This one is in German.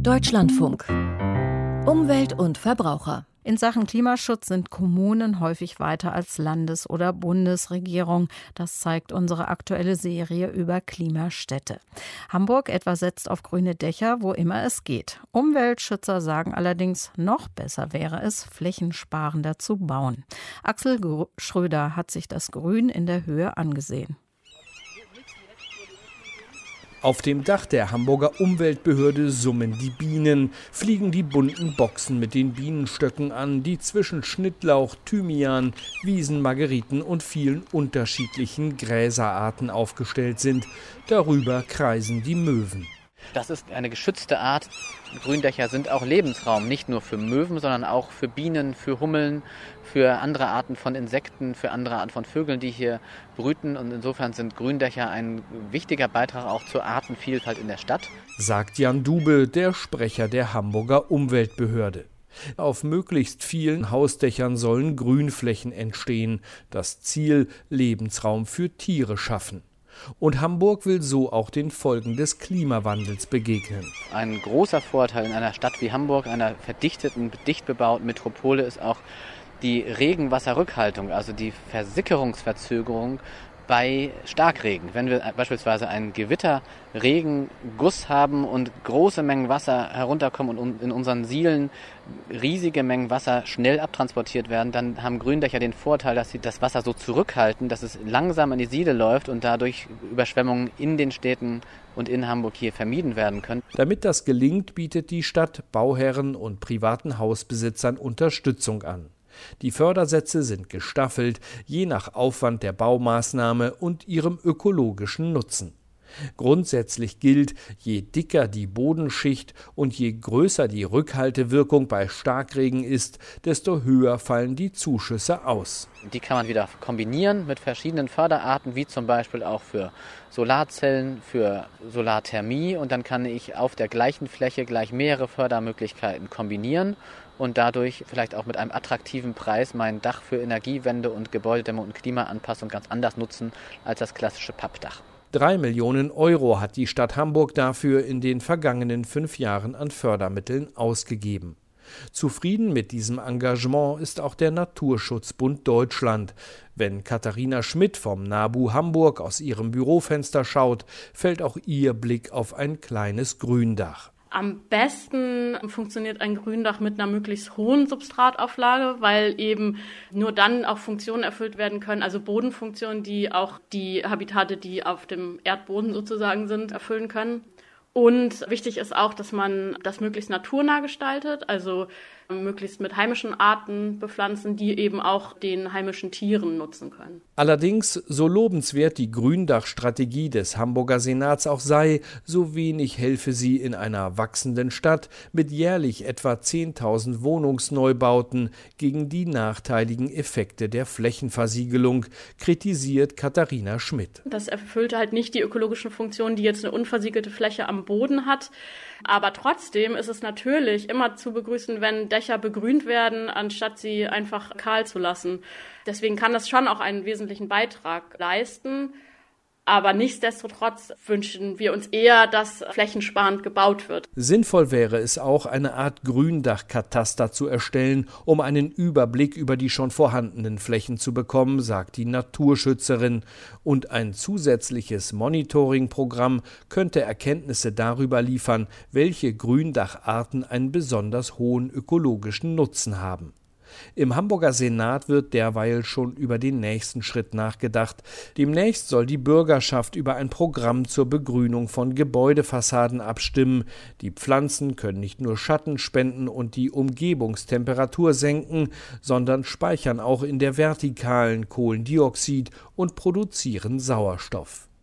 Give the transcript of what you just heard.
Deutschlandfunk. Umwelt und Verbraucher. In Sachen Klimaschutz sind Kommunen häufig weiter als Landes- oder Bundesregierung. Das zeigt unsere aktuelle Serie über Klimastädte. Hamburg etwa setzt auf grüne Dächer, wo immer es geht. Umweltschützer sagen allerdings, noch besser wäre es, flächensparender zu bauen. Axel Schröder hat sich das Grün in der Höhe angesehen. Auf dem Dach der Hamburger Umweltbehörde summen die Bienen, fliegen die bunten Boxen mit den Bienenstöcken an, die zwischen Schnittlauch, Thymian, Wiesenmargeriten und vielen unterschiedlichen Gräserarten aufgestellt sind. Darüber kreisen die Möwen. Das ist eine geschützte Art. Gründächer sind auch Lebensraum, nicht nur für Möwen, sondern auch für Bienen, für Hummeln, für andere Arten von Insekten, für andere Arten von Vögeln, die hier brüten. Und insofern sind Gründächer ein wichtiger Beitrag auch zur Artenvielfalt in der Stadt. Sagt Jan Dube, der Sprecher der Hamburger Umweltbehörde. Auf möglichst vielen Hausdächern sollen Grünflächen entstehen. Das Ziel: Lebensraum für Tiere schaffen. Und Hamburg will so auch den Folgen des Klimawandels begegnen. Ein großer Vorteil in einer Stadt wie Hamburg, einer verdichteten, dicht bebauten Metropole, ist auch die Regenwasserrückhaltung, also die Versickerungsverzögerung bei Starkregen. Wenn wir beispielsweise einen Gewitterregenguss haben und große Mengen Wasser herunterkommen und in unseren Sielen riesige Mengen Wasser schnell abtransportiert werden, dann haben Gründächer den Vorteil, dass sie das Wasser so zurückhalten, dass es langsam in die Siele läuft und dadurch Überschwemmungen in den Städten und in Hamburg hier vermieden werden können. Damit das gelingt, bietet die Stadt Bauherren und privaten Hausbesitzern Unterstützung an. Die Fördersätze sind gestaffelt, je nach Aufwand der Baumaßnahme und ihrem ökologischen Nutzen. Grundsätzlich gilt, je dicker die Bodenschicht und je größer die Rückhaltewirkung bei Starkregen ist, desto höher fallen die Zuschüsse aus. Die kann man wieder kombinieren mit verschiedenen Förderarten, wie zum Beispiel auch für Solarzellen, für Solarthermie. Und dann kann ich auf der gleichen Fläche gleich mehrere Fördermöglichkeiten kombinieren und dadurch vielleicht auch mit einem attraktiven Preis mein Dach für Energiewende und Gebäudedämmung und Klimaanpassung ganz anders nutzen als das klassische Pappdach. 3 Millionen Euro hat die Stadt Hamburg dafür in den vergangenen 5 Jahren an Fördermitteln ausgegeben. Zufrieden mit diesem Engagement ist auch der Naturschutzbund Deutschland. Wenn Katharina Schmidt vom NABU Hamburg aus ihrem Bürofenster schaut, fällt auch ihr Blick auf ein kleines Gründach. Am besten funktioniert ein Gründach mit einer möglichst hohen Substratauflage, weil eben nur dann auch Funktionen erfüllt werden können, also Bodenfunktionen, die auch die Habitate, die auf dem Erdboden sozusagen sind, erfüllen können. Und wichtig ist auch, dass man das möglichst naturnah gestaltet, also möglichst mit heimischen Arten bepflanzen, die eben auch den heimischen Tieren nutzen können. Allerdings, so lobenswert die Gründachstrategie des Hamburger Senats auch sei, so wenig helfe sie in einer wachsenden Stadt mit jährlich etwa 10.000 Wohnungsneubauten gegen die nachteiligen Effekte der Flächenversiegelung, kritisiert Katharina Schmidt. Das erfüllt halt nicht die ökologischen Funktionen, die jetzt eine unversiegelte Fläche am Boden hat. Aber trotzdem ist es natürlich immer zu begrüßen, wenn Dächer begrünt werden, anstatt sie einfach kahl zu lassen. Deswegen kann das schon auch einen wesentlichen Beitrag leisten. Aber nichtsdestotrotz wünschen wir uns eher, dass flächensparend gebaut wird. Sinnvoll wäre es auch, eine Art Gründachkataster zu erstellen, um einen Überblick über die schon vorhandenen Flächen zu bekommen, sagt die Naturschützerin. Und ein zusätzliches Monitoringprogramm könnte Erkenntnisse darüber liefern, welche Gründacharten einen besonders hohen ökologischen Nutzen haben. Im Hamburger Senat wird derweil schon über den nächsten Schritt nachgedacht. Demnächst soll die Bürgerschaft über ein Programm zur Begrünung von Gebäudefassaden abstimmen. Die Pflanzen können nicht nur Schatten spenden und die Umgebungstemperatur senken, sondern speichern auch in der Vertikalen Kohlendioxid und produzieren Sauerstoff.